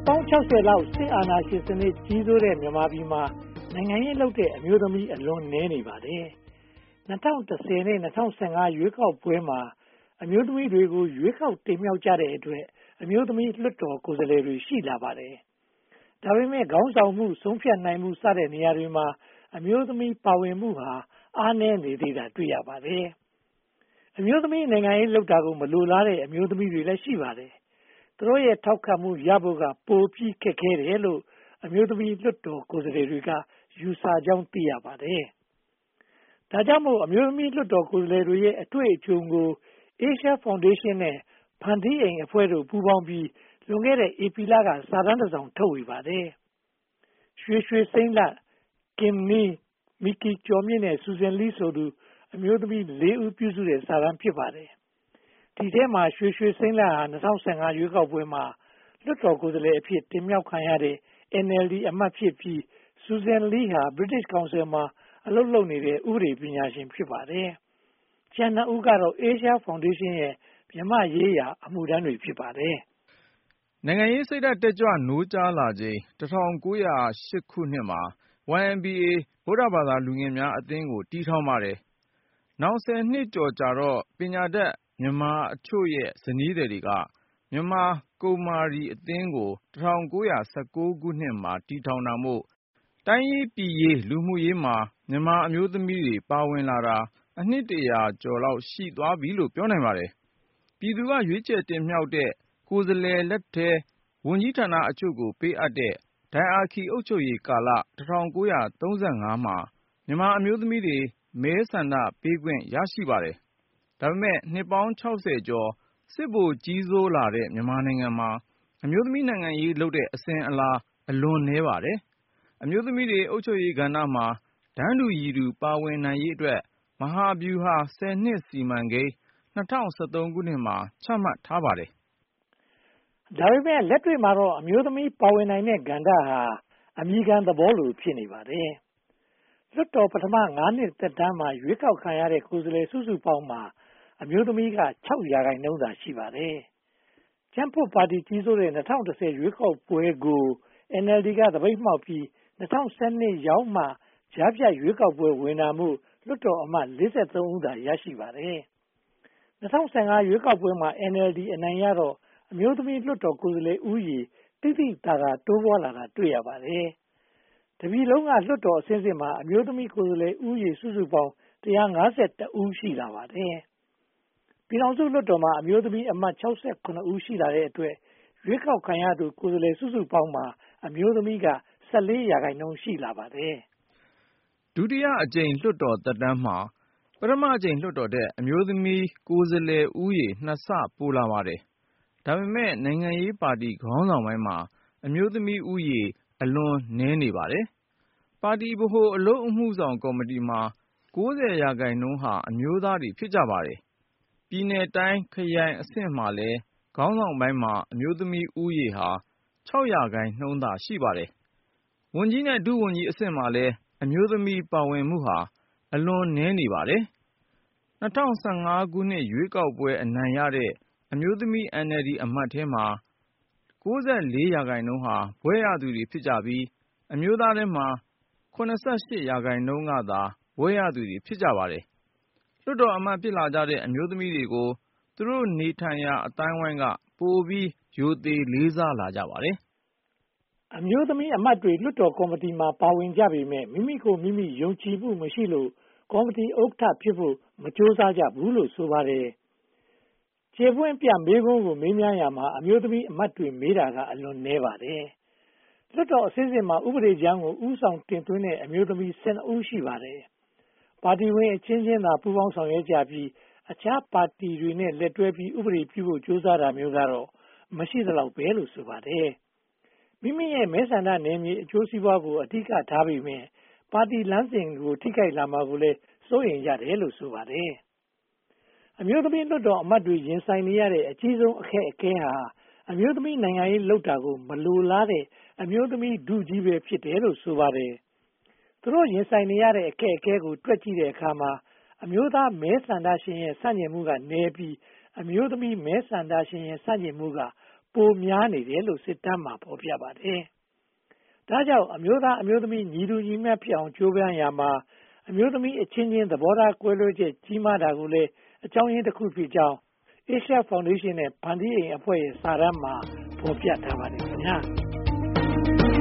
ပေါင်း60လောက်စစ်အာဏာရှင်စနစ်ကြီးစိုးတဲ့မြန်မာပြည်မှာနိုင်ငံရေးလုပ်တဲ့အမျိုးသမီးအလွန်နည်းနေပါတယ်။2010နဲ့2015ရွေးကောက်ပွဲမှာအမျိုးသမီးတွေကိုရွေးကောက်တင်မြှောက်ကြတဲ့အတွက်အမျိုးသမီးလွှတ်တော်ကိုယ်စားလှယ်တွေရှိလာပါတယ်။ဒါပေမဲ့ခေါင်းဆောင်မှုဆုံးဖြတ်နိုင်မှုစတဲ့နေရာတွေမှာအမျိုးသမီးပါဝင်မှုဟာအားနည်းနေသေးတာတွေ့ရပါတယ်။အမျိုးသမီးနိုင်ငံရေးလုပ်တာကိုမလိုလားတဲ့အမျိုးသမီးတွေလည်းရှိပါတယ်။သူတို့ရဲ့ထောက်ခံမှုရဖို့ကပိုပြီးခက်ခဲတယ်လို့အမျိုးသမီးလွှတ်တော်ကိုယ်စားလှယ်တွေကယူဆကြောင်းသိရပါတယ်။ဒါကြောင့်မို့အမျိုးသမီးလွှတ်တော်ကိုယ်စားလှယ်တွေရဲ့အတွေ့အကြုံကို Asia Foundation နဲ့ဖန်တီးအိမ်အဖွဲ့တို့ပူးပေါင်းပြီးလွန်ခဲ့တဲ့ဧပြီလကစာတမ်းတစ်စောင်ထုတ်ဝေပါတယ်။ရွှေစိမ့်လတ်ခင်မီမီကီကျော်မြင့်နဲ့ဆူဇန်လီဆိုသူအမျိုးသမီး4ဦးပြုစုတဲ့စာတမ်းဖြစ်ပါတယ်။ဒီထဲမှာရွှေစိမ့်လတ်ဟာ2015ရွေးကောက်ပွဲမှာလွှတ်တော်ကိုယ်စားလှယ်အဖြစ်တင်မြှောက်ခံရတဲ့ NLD အမတ်ဖြစ်ပြီးဆူဇန်လီဟာ British Council မှာအလုပ်လုပ်နေတဲ့ဥပဒေပညာရှင်ဖြစ်ပါတယ်။ကျန်2ဦးကတော့ Asia Foundation ရဲ့မြန်မာ့ရေးရာအမှုထမ်းတွေဖြစ်ပါတယ်။နိုင်ငံရေးစိတ်ဓါတ်တက်ကြွနိုးကြားလာချိန်1908ခုနှစ်မှာ YMBA ဗုဒ္ဓဘာသာလူငယ်များအသင်းကိုတည်ထောင်ပါတယ်။နောက်10နှစ်ကျော်ကြာတော့ပညာတတ်မြန်မာအချို့ရဲ့ဇနီးသည်တွေကမြန်မာကုမာရီအသင်းကို1919ခုနှစ်မှာတည်ထောင်တာမို့တိုင်းရေးပြည်ရေးလူမှုရေးမှာမြန်မာအမျိုးသမီးတွေပါဝင်လာတာအနှစ်100ကျော်လောက်ရှိသွားပြီလို့ပြောနိုင်ပါတယ်။ပြည်သူကရွေးချယ်တင်မြှောက်တဲ့ကိုယ်စားလှယ်လက်ထဲဝန်ကြီးဌာနအချို့ကိုပေးအပ်တဲ့ဒိုင်အာခီအုပ်ချုပ်ရေးကာလ1935မှာမြန်မာအမျိုးသမီးတွေမဲဆန္ဒပေးခွင့်ရရှိပါတယ်။ဒါပေမဲ့နှစ်ပေါင်း60ကျော်စစ်ဗိုလ်ကြီးစိုးလာတဲ့မြန်မာနိုင်ငံမှာအမျိုးသမီးနိုင်ငံရေးလုပ်တဲ့အစဉ်အလာအလွန်နည်းပါတယ်။အမျိုးသမီးတွေအုပ်ချုပ်ရေးကဏ္ဍမှာတန်းတူရည်တူပါဝင်နိုင်ရေးအတွက်မဟာဗျူဟာ10နှစ်စီမံကိန်း2013ခုနှစ်မှာချမှတ်ထားပါတယ်။ဒါပေမဲ့လက်တွေ့မှာတော့အမျိုးသမီးပါဝင်နိုင်တဲ့ကဏ္ဍဟာအမြည်ခံသဘောလိုဖြစ်နေပါတယ်။လွှတ်တော်ပထမ9နှစ်သက်တမ်းမှာရွေးကောက်ခံရတဲ့ကိုယ်စားလှယ်စုစုပေါင်းမှာအမျိုးသမီးက6%သာရှိပါတယ်။ကျန်းဖတ်ပါတီကြီးစိုးတဲ့2010ရွေးကောက်ပွဲကို NLD ကသပိတ်မှောက်ပြီး2012ရောက်မှကြားဖြတ်ရွေးကောက်ပွဲဝင်တာမှုလွှတ်တော်အမတ်43ဦးသာရရှိပါတယ်။2015ရွေးကောက်ပွဲမှာ NLD အနိုင်ရတော့အမျိုးသမီးလွှတ်တော်ကိုယ်စားလှယ်ဦးရေတိတိတသာတိုးပွားလာတာတွေ့ရပါတယ်။တပြည်လုံးကလွှတ်တော်အဆင့်ဆင့်မှာအမျိုးသမီးကိုယ်စားလှယ်ဦးရေစုစုပေါင်း152ဦးရှိလာပါတယ်။ပြည်ထောင်စုလွှတ်တော်မှာအမျိုးသမီးအမတ်68ဦးရှိလာတဲ့အတွက်ရွေးကောက်ခံရသူကိုယ်စားလှယ်စုစုပေါင်းမှာအမျိုးသမီးက14%ရှိလာပါတယ်။ဒုတိယအကြိမ်လွှတ်တော်သက်တမ်းမှာပထမအကြိမ်လွှတ်တော်တဲ့အမျိုးသမီးကိုယ်စားလှယ်ဦးရေ2ဆပိုလာပါတယ်။ဒါပေမဲ့နိုင်ငံရေးပါတီခေါင်းဆောင်ပိုင်းမှာအမျိုးသမီးဦးရေအလွန်နည်းနေပါတယ်။ပါတီဗဟိုအလုပ်အမှုဆောင်ကော်မတီမှာ90%ဟာအမျိုးသားတွေဖြစ်ကြပါတယ်။ပြည်နယ်တိုင်းခရိုင်အဆင့်မှာလည်းခေါင်းဆောင်ပိုင်းမှာအမျိုးသမီးဦးရေဟာ6%သာရှိပါတယ်။ဝန်ကြီးနဲ့ဒုဝန်ကြီးအဆင့်မှာလည်းအမျိုးသမီးပါဝင်မှုဟာအလွန်နည်းနေပါတယ်။2015ခုနှစ်ရွေးကောက်ပွဲအနိုင်ရတဲ့အမျိုးသမီး NLD အမတ်ထဲမှာ94%ဟာဘွဲ့ရသူတွေဖြစ်ကြပြီးအမျိုးသားထဲမှာ88%ကသာဘွဲ့ရသူတွေဖြစ်ကြပါတယ်။လွှတ်တော်အမတ်ဖြစ်လာကြတဲ့အမျိုးသမီးတွေကိုသူတို့နေထိုင်ရာအသိုင်းအဝိုင်းကပိုပြီးရိုသေလေးစားလာကြပါတယ်။အမျိုးသမီးအမတ်တွေလွှတ်တော်ကော်မတီမှာပါဝင်ကြပေမဲ့မိမိကိုမိမိယုံကြည်မှုမရှိလို့ကော်မတီဥက္ကဋ္ဌဖြစ်ဖို့မကြိုးစားကြဘူးလို့ဆိုပါတယ်။ခြေပွင့်ပြမေးခွန်းကိုမေးမြန်းရာမှာအမျိုးသမီးအမတ်တွေမေးတာကအလွန်နည်းပါတယ်။လွှတ်တော်အဆင့်ဆင့်မှာဥပဒေကြမ်းကိုဥဆောင်တင်သွင်းတဲ့အမျိုးသမီး12ဦးရှိပါတယ်။ပါတီဝင်အချင်းချင်းသာပူးပေါင်းဆောင်ရွက်ကြပြီးအခြားပါတီတွေနဲ့လက်တွဲပြီးဥပဒေပြုဖို့ကြိုးစားတာမျိုးကတော့မရှိသလောက်ပဲလို့ဆိုပါတယ်။မိမိရဲ့မဲဆန္ဒနယ်မြေအကျိုးစီးပွားကိုအဓိကထားပေမဲ့ပါတီလမ်းစဉ်ကိုထိခိုက်လာမှာကိုလည်းစိုးရိမ်ကြတယ်လို့ဆိုပါတယ်။အမျိုးသမီးလွှတ်တော်အမတ်တွေရင်ဆိုင်နေရတဲ့အကြီးဆုံးအခက်အခဲဟာအမျိုးသမီးနိုင်ငံရေးလုပ်တာကိုမလိုလားတဲ့အမျိုးသမီးထုကြီးပဲဖြစ်တယ်လို့ဆိုပါတယ်။သူတို့ရင်ဆိုင်နေရတဲ့အခက်အခဲကိုတွက်ကြည့်တဲ့အခါမှာအမျိုးသားမဲဆန္ဒရှင်ရဲ့ဆန့်ကျင်မှုကနည်းပြီးအမျိုးသမီးမဲဆန္ဒရှင်ရဲ့ဆန့်ကျင်မှုကပိုများနေတယ်လို့စစ်တမ်းမှာဖော်ပြပါတယ်။ဒါကြောင့်အမျိုးသားအမျိုးသမီးညီတူညီမျှဖြစ်အောင်ကြိုးပမ်းရာမှာအမျိုးသမီးအချင်းချင်းသဘောထားကွဲလွဲချက်ကြီးမားတာကိုလည်းအကြောင်းရင်းတစ်ခုဖြစ်ကြောင်း Asia Foundation နဲ့ဖန်တီးအိမ်အဖွဲ့ရဲ့စာတမ်းမှာဖော်ပြထားပါတယ်ခင်ဗျာ။